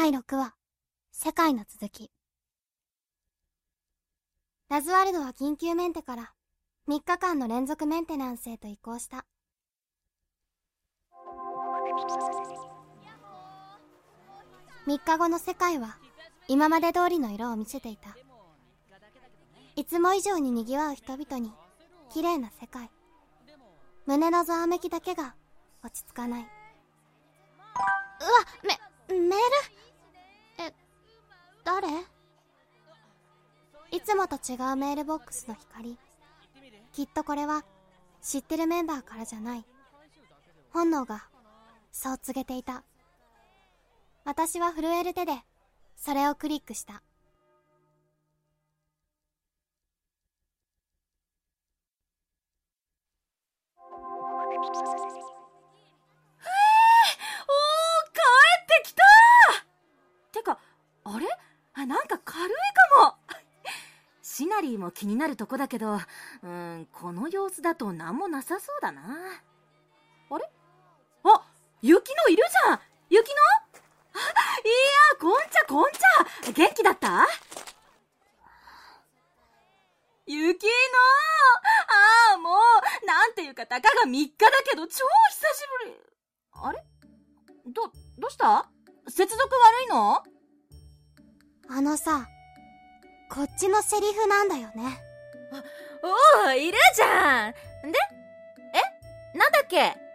第6話、世界の続き。ラズワルドは緊急メンテから3日間の連続メンテナンスへと移行した。3日後の世界は今まで通りの色を見せていた。いつも以上に賑わう人々に綺麗な世界。胸のざわめきだけが落ち着かない。うわ、メール？誰？いつもと違うメールボックスの光。きっとこれは知ってるメンバーからじゃない。本能がそう告げていた。私は震える手でそれをクリックした。 帰ってきたー。てか、あれ？なんか軽いかも。シナリーも気になるとこだけど、この様子だと何もなさそうだな。あれ？あ、雪乃いるじゃん。雪乃？いや、こんちゃ、元気だった？雪乃！もう、なんていうかたかが3日だけど超久しぶり。あれ？どうした？接続悪いの？ あのさ、こっちのセリフなんだよね。 おー、いるじゃん。で、なんだっけ？ 街で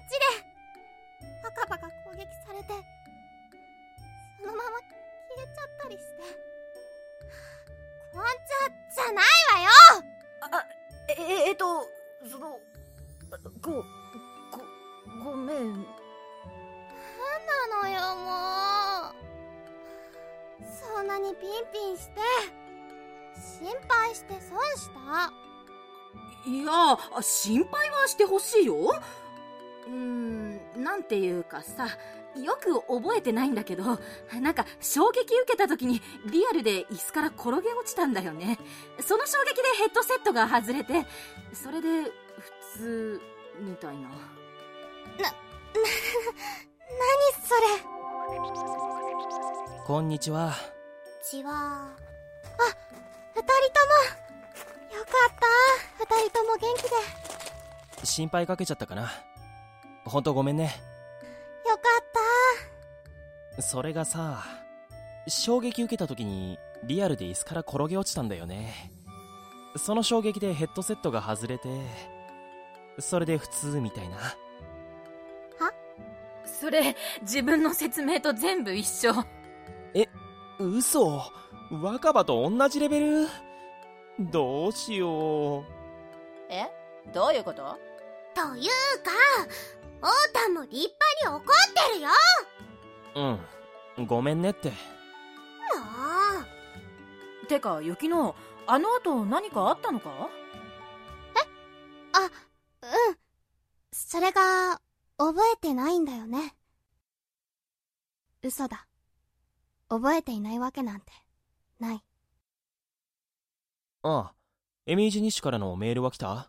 若葉が攻撃されてそのまま消えちゃったりして。こんちゃじゃないわよ。 ごめん。 なんなのよ、もう。そんなにピンピンして心配して損した。 いや、心配はしてほしいよ。なんていうかさ、よく覚えてないんだけど、なんか衝撃受けた時にリアルで椅子から転げ落ちたんだよね。その衝撃でヘッドセットが外れて、それで普通みたいな。 何それ。 こんにちは。 ちは。2人ともよかった。2人とも元気で。 心配かけちゃったかな。ほんとごめんね。 よかった。 それがさ、衝撃受けた時にリアルで椅子から転げ落ちたんだよね。その衝撃でヘッドセットが外れて、それで普通みたいな。 は？ それ自分の説明と全部一緒。 嘘？若葉と同じレベル？どうしよう。 どういうこと？ というか、オータも立派に怒ってるよ。 ごめんねって。 もう。てか、雪乃、あの後何かあったのか？ それが覚えてないんだよね。嘘だ。覚えていないわけなんてない。 エミージュ西からのメールは来た？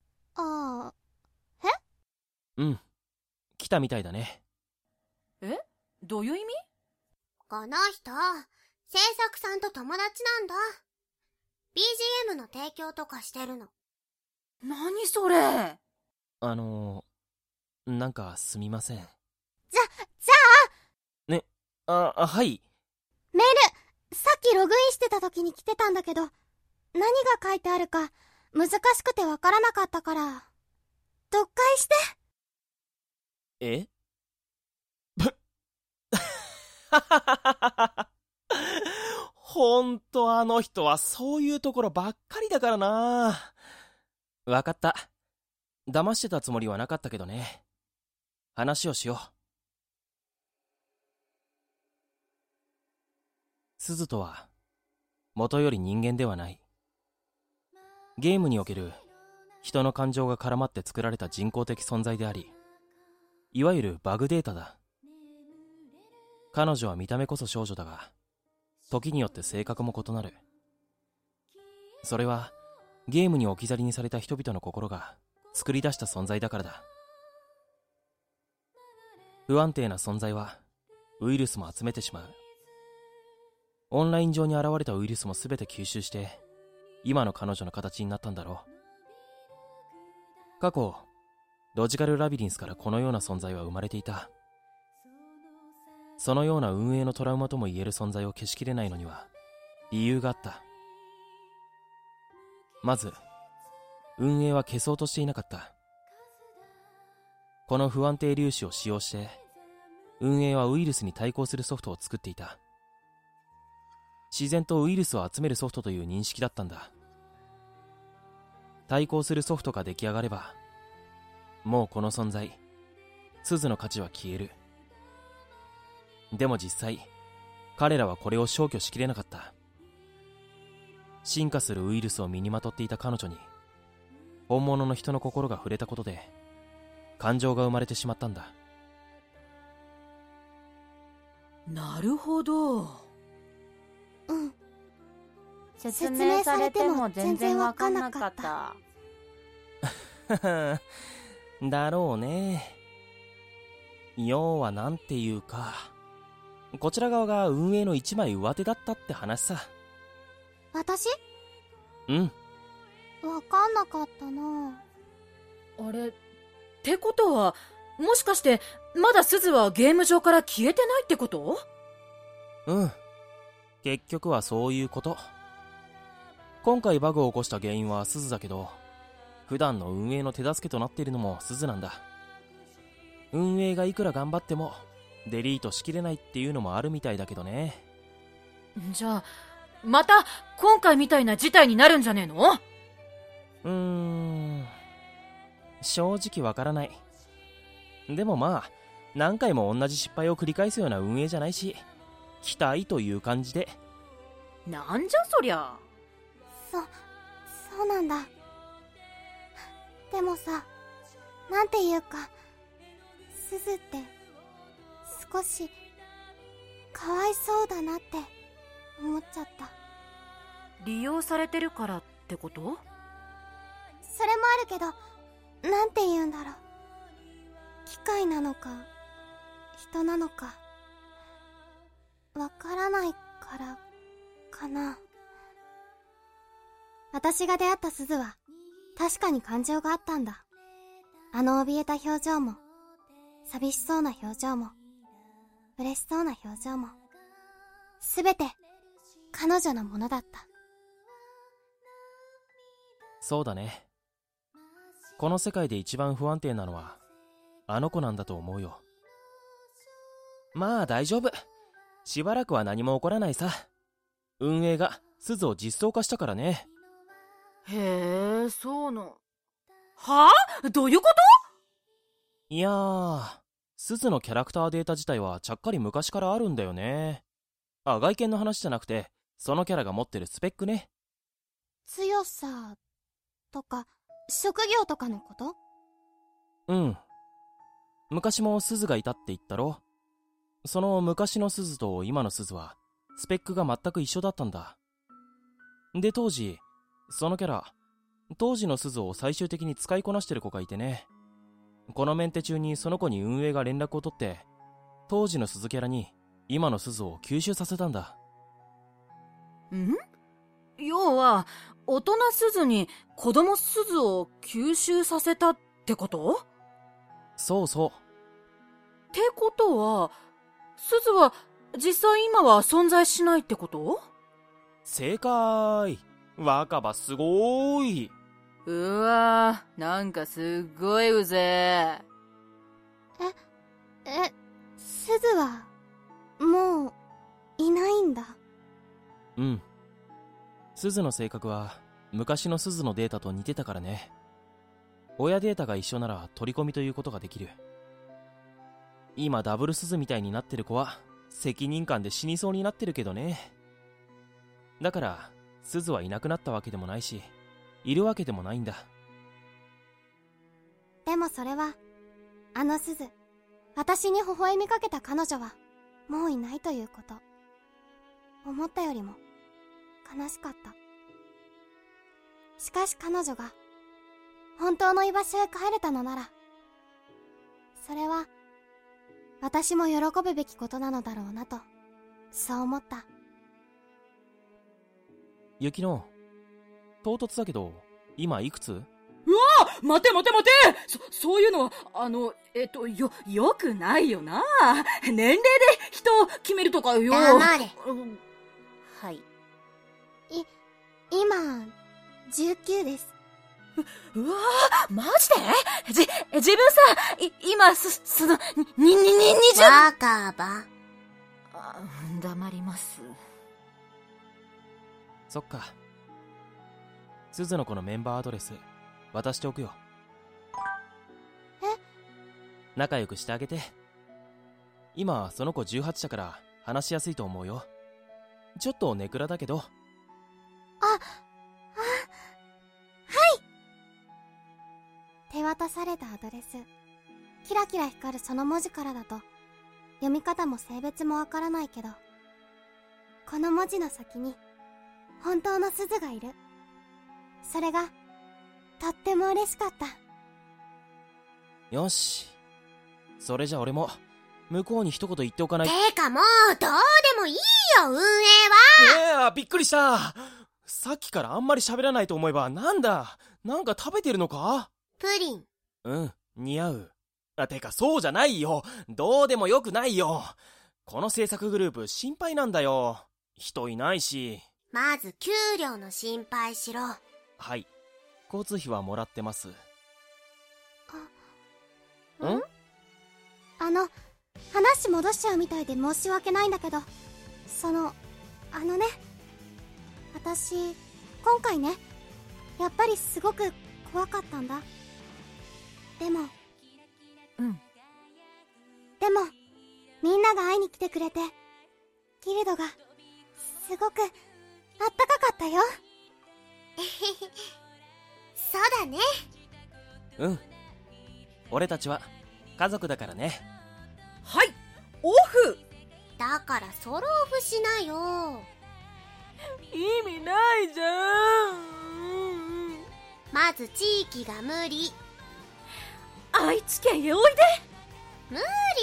来たみたいだね。 どういう意味？ この人、制作さんと友達なんだ。BGM の提供とかしてるの。 何それ？ なんかすみません。 じゃあね、はい。 メール、さっきログインしてた時に来てたんだけど、何が書いてあるか難しくてわからなかったから、読解して。 ほんとあの人はそういうところばっかりだからな。わかった。騙してたつもりはなかったけどね。話をしよう。鈴とは元より人間ではない。ゲームにおける人の感情が絡まって作られた人工的存在であり、いわゆるバグデータだ。彼女は見た目こそ少女だが、時によって性格も異なる。それはゲームに置き去りにされた人々の心が作り出した存在だからだ。不安定な存在はウイルスも集めてしまう。 オンライン上に現れたウイルスも全て吸収して今の彼女の形になったんだろう。過去ロジカルラビリンスからこのような存在は生まれていた。そのような運営のトラウマとも言える存在を消しきれないのには理由があった。まず運営は消そうとしていなかった。この不安定粒子を使用して運営はウイルスに対抗するソフトを作っていた。自然とウイルスを集めるソフトという認識だったんだ。対抗するソフトが出来上がればもうこの存在鈴の価値は消える。でも実際彼らはこれを消去しきれなかった。進化するウイルスを身にまとっていた彼女に本物の人の心が触れたことで感情が生まれてしまったんだ。 なるほど。 うん。 説明されても全然わかんなかった。 だろうね。要はなんていうか、こちら側が運営の一枚上手だったって話さ。 私？ うん。 わかんなかったな。 あれってことは、もしかしてまだ鈴はゲーム上から消えてないってこと？ うん。結局はそういうこと。今回バグを起こした原因は鈴だけど、普段の運営の手助けとなっているのも鈴なんだ。運営がいくら頑張ってもデリートしきれないっていうのもあるみたいだけどね。 じゃあまた今回みたいな事態になるんじゃねえの？ 正直わからない。でもまあ何回も同じ失敗を繰り返すような運営じゃないし、期待という感じで。 なんじゃそりゃ。 そうなんだ。でもさ、なんていうか、鈴って少しかわいそうだなって思っちゃった。 利用されてるからってこと？ それもあるけど、なんて言うんだろう。機械なのか人なのかわからないからかな。私が出会った鈴は確かに感情があったんだ。あの怯えた表情も寂しそうな表情も嬉しそうな表情もすべて彼女のものだった。 そうだね。この世界で一番不安定なのはあの子なんだと思うよ。まあ大丈夫。しばらくは何も起こらないさ。運営が鈴を実装化したからね。 へえ、そうの。はぁ？どういうこと？ いやー、鈴のキャラクターデータ自体はちゃっかり昔からあるんだよね。あ、外見の話じゃなくて、そのキャラが持ってるスペックね。 強さとか職業とかのこと？ うん。昔も鈴がいたって言ったろ。その昔の鈴と今の鈴はスペックが全く一緒だったんだ。で当時そのキャラ、当時の鈴を最終的に使いこなしてる子がいてね。このメンテ中にその子に運営が連絡を取って当時の鈴キャラに今の鈴を吸収させたんだ。 ん？要は大人鈴に子供鈴を吸収させたってこと？ そうそう。 ってことは鈴は実際今は存在しないってこと？ 正解。若葉すごーい。 うわー、なんかすっごいうぜ鈴はもういないんだ。 うん。鈴の性格は昔の鈴のデータと似てたからね。親データが一緒なら取り込みということができる。今ダブル鈴みたいになってる子は責任感で死にそうになってるけどね。だから鈴はいなくなったわけでもないし、いるわけでもないんだ。 でもそれはあの鈴、私に微笑みかけた彼女はもういないということ。思ったよりも悲しかった。しかし彼女が本当の居場所へ帰れたのなら、それは私も喜ぶべきことなのだろうなと、そう思った。 雪乃、唐突だけど今いくつ？ 待てそういうのは、よくないよな。年齢で人を決めるとかよ。 黙れ。 はい。 今、19です。 うわぁ、マジで？自分さ、今、20… バカバ。 黙ります。 そっか。鈴の子のメンバーアドレス渡しておくよ。仲良くしてあげて。今その子18だから話しやすいと思うよ。ちょっとネクラだけど。 はい。手渡されたアドレス、キラキラ光るその文字からだと読み方も性別もわからないけど、この文字の先に本当の鈴がいる。それがとっても嬉しかった。 よし、それじゃ俺も向こうに一言言っておかない。 てかもうどうでもいいよ、運営は。 びっくりした。さっきからあんまり喋らないと思えばなんだ、なんか食べてるのか？ プリン。 うん、似合う。てかそうじゃないよ。どうでもよくないよ。この制作グループ心配なんだよ。人いないし。 まず給料の心配しろ。 はい、交通費はもらってます。 話戻しちゃうみたいで申し訳ないんだけど、私、今回ね、やっぱりすごく怖かったんだ。でも、みんなが会いに来てくれて、ギルドが、すごく、あったかかったよ。そうだね。 うん。俺たちは、家族だからね。 はい、オフ。 だからソロオフしなよ。 意味ないじゃん。 まず地域が無理。 愛知県へおいで。 無理。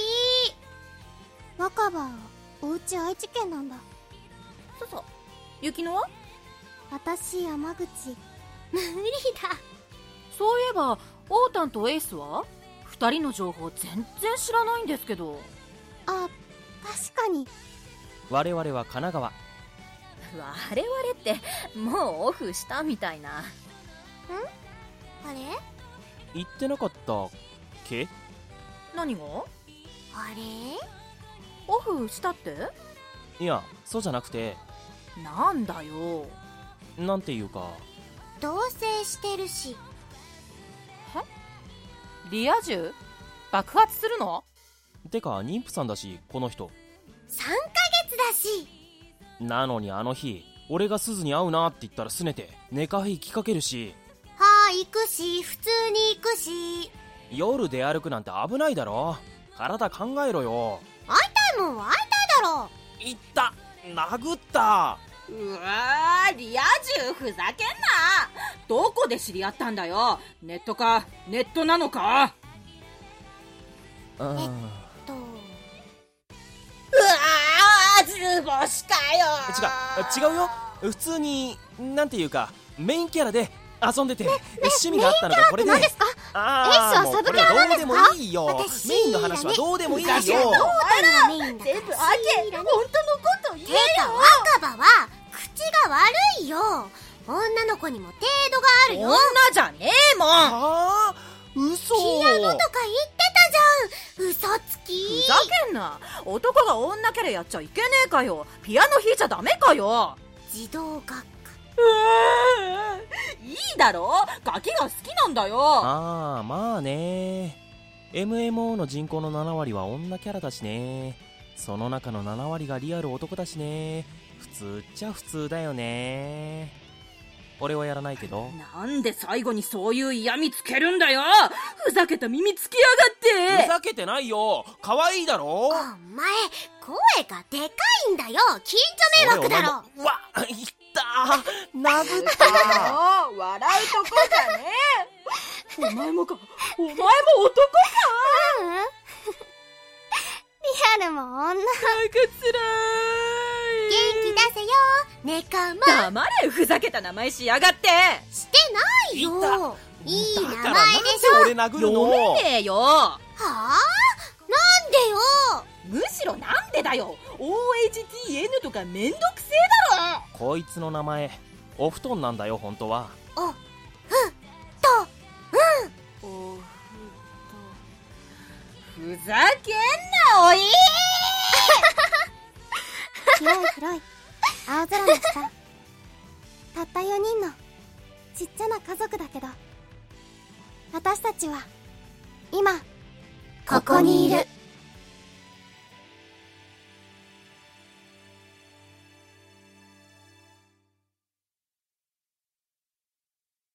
若葉、おうち愛知県なんだ。 そう。雪乃は？ 私、山口。無理だ。 そういえば、オータンとエースは？二人の情報全然知らないんですけど。 あ、確かに。 我々は神奈川。 我々ってもうオフしたみたいな。 あれ？ 言ってなかったっけ？ 何が？ あれ？ オフしたって？ いや、そうじゃなくて。 なんだよ。 なんていうか、 同棲してるし。 リア充？爆発するの？ てか妊婦さんだし、この人。 3ヶ月だし。 なのにあの日、俺が鈴に会うなって言ったら拗ねてネカフェ行きかけるし。 はあ、行くし、普通に行くし。 夜出歩くなんて危ないだろ。体考えろよ。 会いたいもんは会いたいだろ。 いった、殴った。 うわー、リア充ふざけんな。どこで知り合ったんだよ。ネットか、ネットなのか。 うん、 うわー、図星かよ。 違うよ。普通に、なんていうか、メインキャラで遊んでて、趣味があったのがこれで。 何ですか？エースはサブキャラなんですか？ もうこれどうでもいいよ。メインの話はどうでもいいよ。 トータルのメインだから。 全部あけ、本当のこと言えよ。 てか若葉は口が悪いよ。女の子にも程度があるよ。 女じゃねえもん。 はぁ、嘘。 ピアノとか言ってたじゃん。嘘つき。 ふざけんな。男が女キャラやっちゃいけねえかよ。ピアノ弾いちゃダメかよ。 児童学科。 いいだろ、ガキが好きなんだよ。 まあね。MMO の人口の7割は女キャラだしね。その中の7割がリアル男だしね。普通っちゃ普通だよね。俺はやらないけど。 なんで最後にそういう嫌味つけるんだよ。ふざけた耳つきやがって。 ふざけてないよ。可愛いだろ。 お前声がでかいんだよ。近所迷惑だろ。 うわ、いったー、殴った笑うとこじゃねえ。お前もか。お前も男か。 リアルも女。 なんかつらい。 元気出せよ。ねネカマ。 黙れ、ふざけた名前しやがって。 してないよ。いい名前でしょ。 だからなんで俺殴るの？ 読めねえよ。 はあ？なんでよ。 むしろなんでだよ。 OHTN とかめんどくせえだろ。 こいつの名前お布団なんだよ本当は。 おふとおふざけんなおい。 広い広い青空の下、たった4人のちっちゃな家族だけど、私たちは今ここにいる。